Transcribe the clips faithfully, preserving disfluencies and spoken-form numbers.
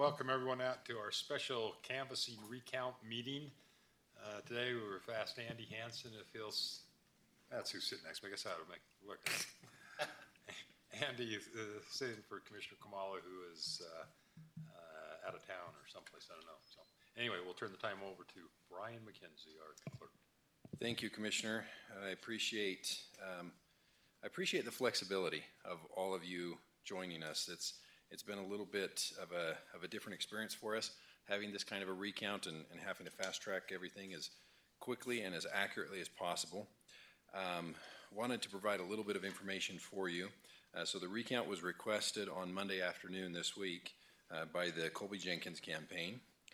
welcome everyone out to our special canvassing recount meeting. Uh, today we were fast Andy Hansen. It feels, that's who's sitting next to me. I guess I ought to make, look. Andy is uh, sitting for Commissioner Kamala, who is uh, uh, out of town or someplace, I don't know. So anyway, we'll turn the time over to Brian McKenzie, our clerk. Thank you, Commissioner. I appreciate um, I appreciate the flexibility of all of you joining us. It's it's been a little bit of a of a different experience for us, having this kind of a recount and, and having to fast track everything as quickly and as accurately as possible. Um, wanted to provide a little bit of information for you. Uh, so the recount was requested on Monday afternoon this week uh, by the Colby Jenkins campaign.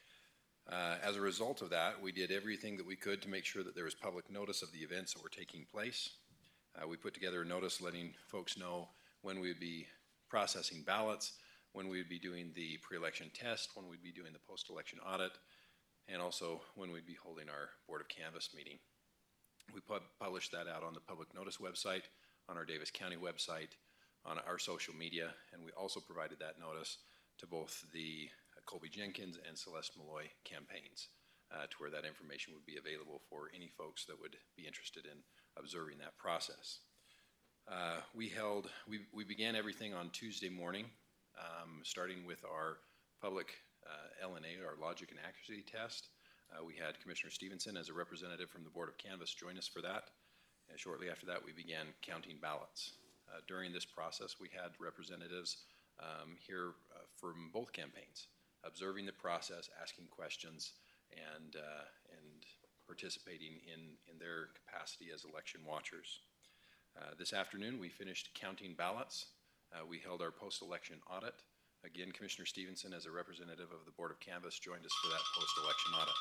Uh, as a result of that, we did everything that we could to make sure that there was public notice of the events that were taking place. Uh, we put together a notice letting folks know when we would be processing ballots, when we would be doing the pre-election test, when we'd be doing the post-election audit, and also when we'd be holding our Board of Canvass meeting. We pub published that out on the public notice website, on our Davis County website, on our social media, and we also provided that notice to both the Colby Jenkins and Celeste Malloy campaigns uh, to where that information would be available for any folks that would be interested in observing that process. Uh, we held, we, we began everything on Tuesday morning, um, starting with our public uh, L N A, our logic and accuracy test. Uh, we had Commissioner Stevenson as a representative from the Board of Canvass join us for that. And shortly after that, we began counting ballots. Uh, during this process, we had representatives um, here uh, from both campaigns, observing the process, asking questions, and, uh, and participating in, in their capacity as election watchers. Uh, this afternoon, we finished counting ballots. Uh, we held our post-election audit. Again, Commissioner Stevenson, as a representative of the Board of Canvass, joined us for that post-election audit.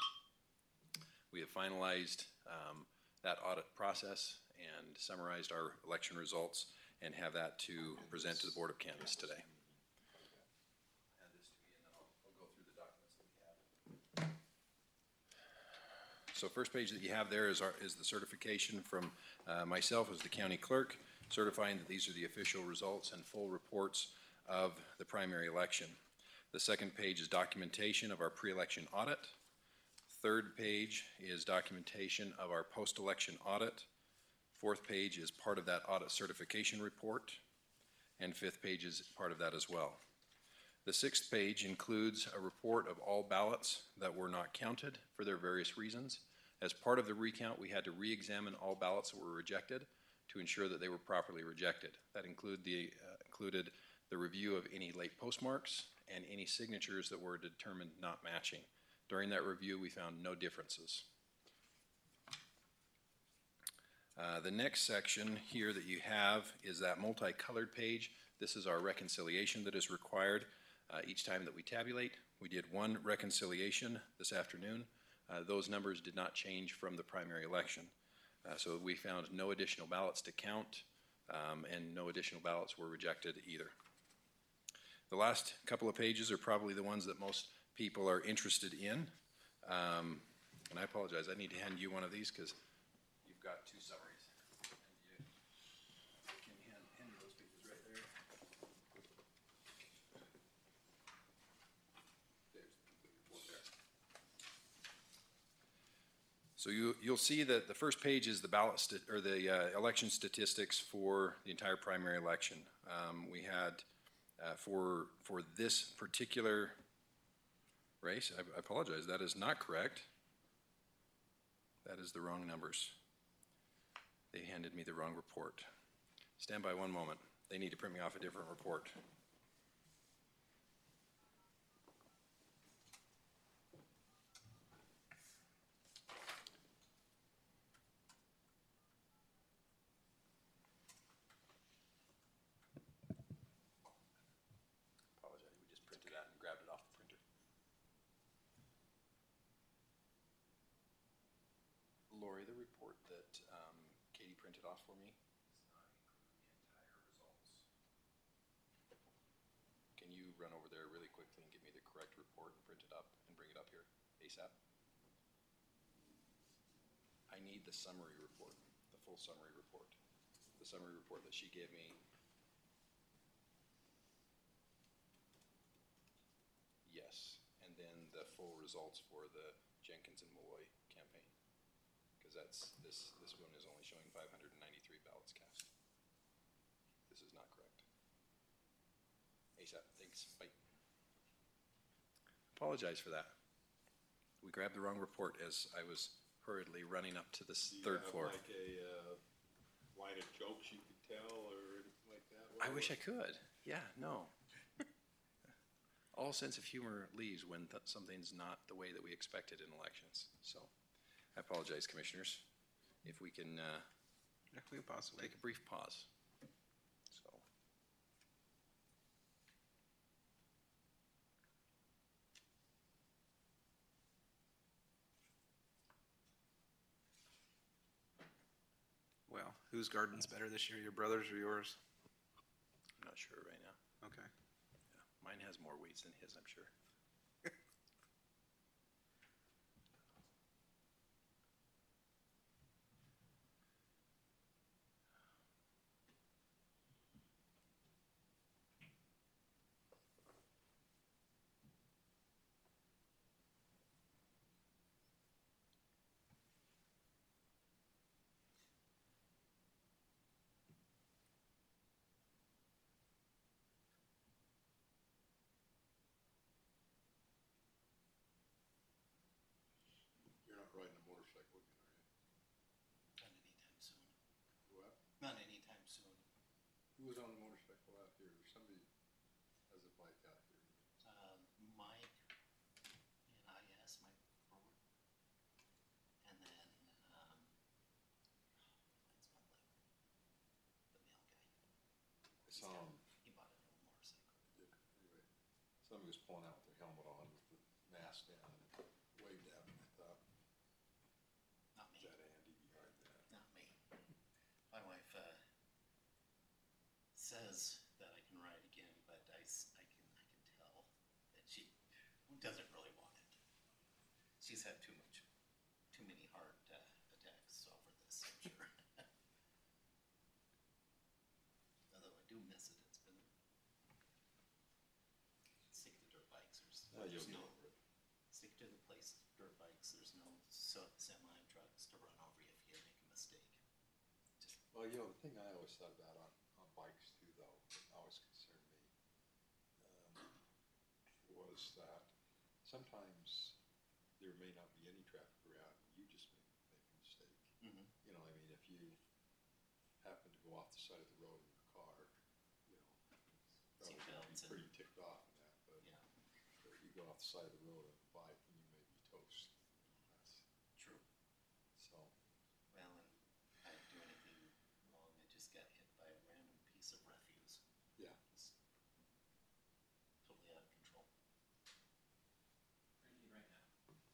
We have finalized um, that audit process and summarized our election results and have that to present to the Board of Canvass today. So first page that you have there is, our, is the certification from uh, myself as the county clerk, certifying that these are the official results and full reports of the primary election. The second page is documentation of our pre-election audit. Third page is documentation of our post-election audit. Fourth page is part of that audit certification report. And fifth page is part of that as well. The sixth page includes a report of all ballots that were not counted for their various reasons. As part of the recount, we had to re-examine all ballots that were rejected to ensure that they were properly rejected. That include the, uh, included the review of any late postmarks and any signatures that were determined not matching. During that review, we found no differences. Uh, the next section here that you have is that multicolored page. This is our reconciliation that is required. Uh, each time that we tabulate, we did one reconciliation this afternoon. Uh, those numbers did not change from the primary election. Uh, so we found no additional ballots to count, um, and no additional ballots were rejected either. The last couple of pages are probably the ones that most people are interested in. Um, and I apologize, I need to hand you one of these because you've got two summaries. So you, you'll see that the first page is the ballot st or the uh, election statistics for the entire primary election. Um, we had uh, for for this particular race, I, I apologize, that is not correct. That is the wrong numbers. They handed me the wrong report. Stand by one moment. They need to print me off a different report. Lori, the report that um, Katie printed off for me does not include the entire results. Can you run over there really quickly and give me the correct report and print it up and bring it up here ASAP? I need the summary report, the full summary report. The summary report that she gave me. Yes. full results for the Jenkins and Malloy campaign. Because that's, this, this one is only showing five hundred ninety-three ballots cast. This is not correct. ASAP, thanks, bye. Apologize for that. We grabbed the wrong report as I was hurriedly running up to the s- Do you third have floor. like a, uh, line of jokes you could tell or anything like that? I wish I could. Yeah, no. All sense of humor leaves when th- something's not the way that we expected in elections. So I apologize, commissioners. If we can uh, Yeah, we can pause. take a brief pause. So. Well, whose garden's better this year, your brother's or yours? I'm not sure right now. Okay. Yeah, mine has more weeds than his, I'm sure. You're not riding a motorcycle again, are you? Not anytime soon. What? Not anytime soon. Who was on the motorcycle out here? Somebody has a bike out here. Um, Mike and I asked Mike forward. And then, um, that's my leg. The mail guy. I He's saw got- him. He bought a new motorcycle. Yeah, anyway, somebody was pulling out with their helmet on with the mask down and waved at me. I thought, Not is me, that Andy behind that? not me. My wife, uh, says that I can ride again, but I, s- I can, I can tell that she doesn't really want it. She's had too much, too many heart, uh, attacks over this, I'm sure. Although I do miss it, it's been, stick to dirt bikes, there's, Oh, you'll there's get no, over it. stick to the place, dirt bikes, there's no so- semi trucks to run over you if you make a mistake. Just, Well, you know, the thing I always thought about on, on bikes too, though, that always concerned me, um, was that sometimes there may not be any traffic around, and you just make, make a mistake. mhm. You know, I mean, if you happen to go off the side of the road in your car, you know, probably gonna Seatbelts be and- pretty ticked off in that, but Yeah, but if you go off the side of the road on a bike, and you may be toast. That's, true. so, Well, and I didn't do anything wrong, I just got hit by a random piece of refuse. yeah. It's totally out of control. Right now.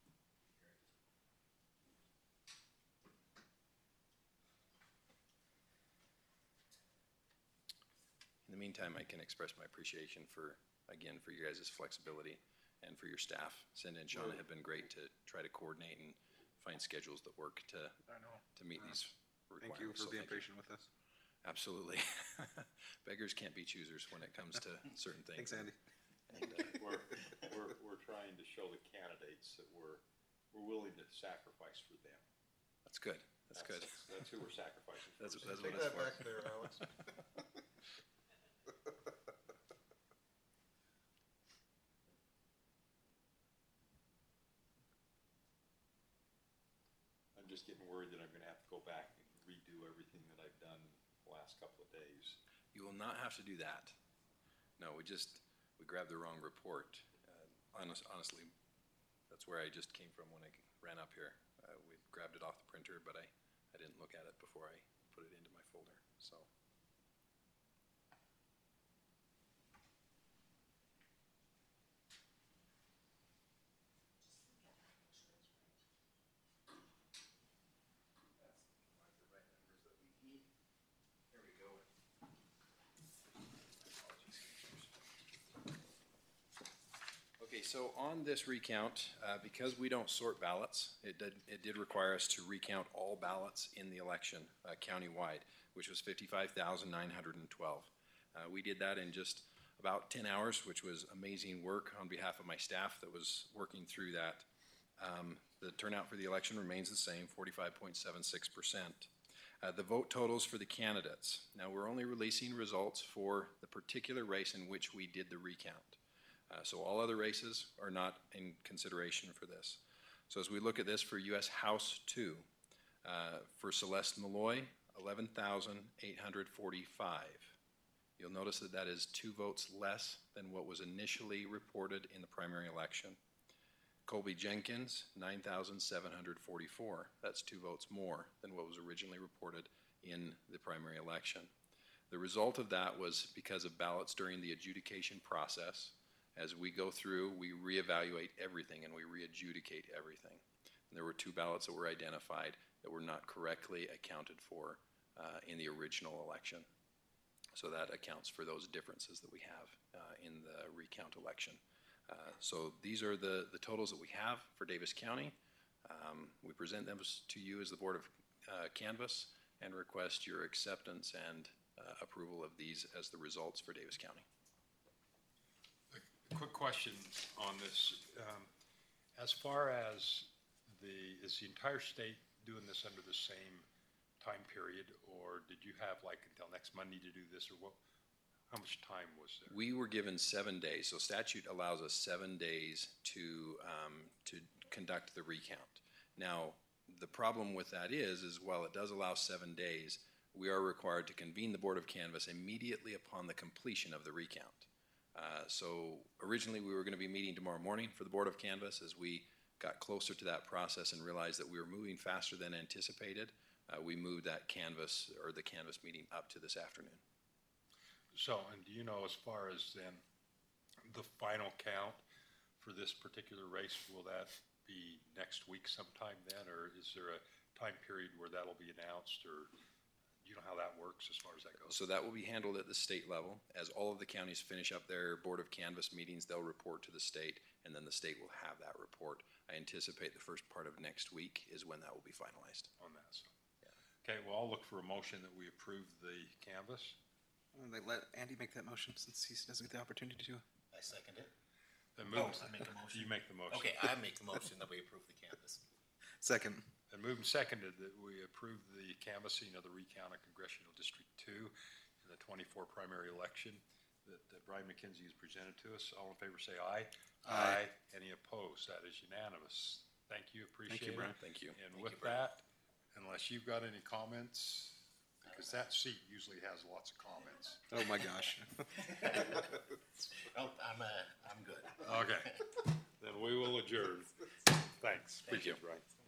In the meantime, I can express my appreciation for, again, for your guys' flexibility and for your staff. Cindy and Shauna have been great to try to coordinate and find schedules that work to, I know. to meet these Thank you requirements. for So being thank you. patient with us. Absolutely. Beggars can't be choosers when it comes to certain things. Thanks, Andy. And, uh, We're, we're, we're trying to show the candidates that we're, we're willing to sacrifice for them. That's good. That's good. That's who we're sacrificing for. That's- So that's take what it's that for. back there, Alex. I'm just getting worried that I'm gonna have to go back and redo everything that I've done the last couple of days. You will not have to do that. No, we just, we grabbed the wrong report. Uh, honest, honestly, that's where I just came from when I ran up here. Uh, we grabbed it off the printer, but I, I didn't look at it before I put it into my folder, so. There we go. Okay, so on this recount, uh, because we don't sort ballots, it did, it did require us to recount all ballots in the election, uh, countywide, which was fifty-five thousand nine hundred and twelve. Uh, we did that in just about ten hours, which was amazing work on behalf of my staff that was working through that. Um, The turnout for the election remains the same, forty-five point seven six percent. Uh, the vote totals for the candidates. Now, we're only releasing results for the particular race in which we did the recount. Uh, so all other races are not in consideration for this. So as we look at this for U S House two, uh, for Celeste Malloy, eleven thousand eight hundred forty-five. You'll notice that that is two votes less than what was initially reported in the primary election. Colby Jenkins, nine thousand seven hundred forty-four. That's two votes more than what was originally reported in the primary election. The result of that was because of ballots during the adjudication process. As we go through, we reevaluate everything and we re-adjudicate everything. And there were two ballots that were identified that were not correctly accounted for uh, in the original election. So that accounts for those differences that we have uh, in the recount election. Uh, so these are the, the totals that we have for Davis County. Um, we present them to you as the Board of uh, Canvass and request your acceptance and uh, approval of these as the results for Davis County. A quick question on this. Um, As far as the, is the entire state doing this under the same time period, or did you have like until next Monday to do this, or what? How much time was there? We were given seven days, so statute allows us seven days to, um, to conduct the recount. Now, the problem with that is, is while it does allow seven days, we are required to convene the Board of Canvass immediately upon the completion of the recount. Uh, so originally, we were going to be meeting tomorrow morning for the Board of Canvass. As we got closer to that process and realized that we were moving faster than anticipated, uh, we moved that canvass, or the canvass meeting, up to this afternoon. So, and do you know, as far as then the final count for this particular race, will that be next week sometime then, or is there a time period where that'll be announced, or do you know how that works as far as that goes? So that will be handled at the state level. As all of the counties finish up their Board of Canvass meetings, they'll report to the state, and then the state will have that report. I anticipate the first part of next week is when that will be finalized. On that, so. Okay, well, I'll look for a motion that we approve the canvas. Well, They let Andy make that motion since he doesn't get the opportunity to. I second it. Then Oh, move, I make a motion. you make the motion. Okay, I make the motion that we approve the canvas. Second. And moved and seconded that we approve the canvassing of the recount of Congressional District Two in the twenty-four primary election that that Brian McKenzie has presented to us. All in favor, say aye. Aye. Any opposed? That is unanimous. Thank you, appreciate it. Brian. Thank you. And Thank with you, Brian. that, unless you've got any comments, because that seat usually has lots of comments. Oh, my gosh. Oh, I'm, uh, I'm good. Okay, then we will adjourn. Thanks. Thank you. Appreciate it, Brian.